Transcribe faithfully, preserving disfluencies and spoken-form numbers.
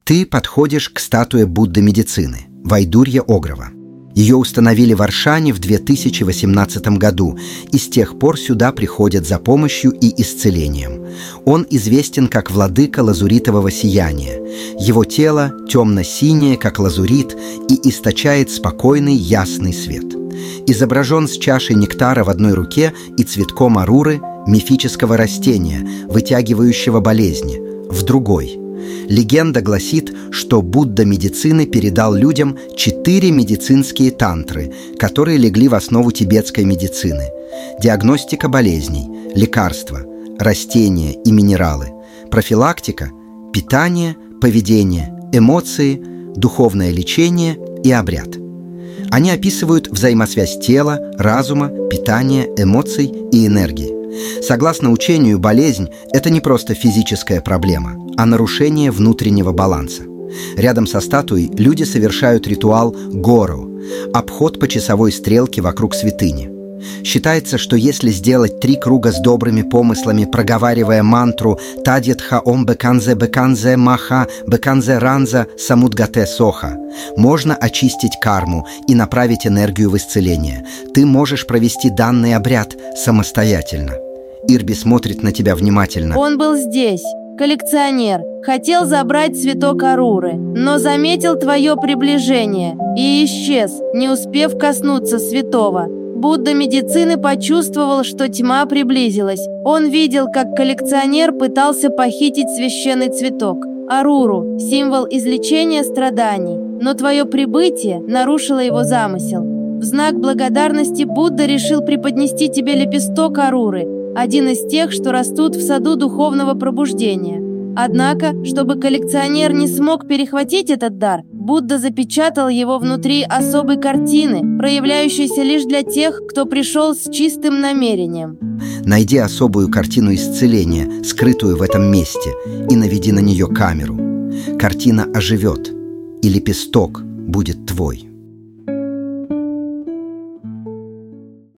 Ты подходишь к статуе Будды медицины Вайдурья Огрова. Ее установили в Аршане в две тысячи восемнадцатом году, и с тех пор сюда приходят за помощью и исцелением. Он известен как владыка лазуритового сияния. Его тело темно-синее, как лазурит, и источает спокойный ясный свет. Изображен с чашей нектара в одной руке и цветком аруры, мифического растения, вытягивающего болезни, в другой. Легенда гласит, что Будда медицины передал людям четыре медицинские тантры, которые легли в основу тибетской медицины: диагностика болезней, лекарства, растения и минералы, профилактика, питание, поведение, эмоции, духовное лечение и обряд. Они описывают взаимосвязь тела, разума, питания, эмоций и энергии. Согласно учению, болезнь – это не просто физическая проблема, а нарушение внутреннего баланса. Рядом со статуей люди совершают ритуал горо – обход по часовой стрелке вокруг святыни. Считается, что если сделать три круга с добрыми помыслами, проговаривая мантру «Тадьятха ом беканзе беканзе маха беканзе ранза самудгате соха», можно очистить карму и направить энергию в исцеление. Ты можешь провести данный обряд самостоятельно. Ирби смотрит на тебя внимательно. Он был здесь, коллекционер. Хотел забрать цветок аруры, но заметил твое приближение и исчез, не успев коснуться святого. Будда медицины почувствовал, что тьма приблизилась. Он видел, как коллекционер пытался похитить священный цветок – аруру, символ излечения страданий. Но твое прибытие нарушило его замысел. В знак благодарности Будда решил преподнести тебе лепесток аруры, один из тех, что растут в саду духовного пробуждения. Однако, чтобы коллекционер не смог перехватить этот дар, Будда запечатал его внутри особой картины, проявляющейся лишь для тех, кто пришел с чистым намерением. Найди особую картину исцеления, скрытую в этом месте, и наведи на нее камеру. Картина оживет, и лепесток будет твой.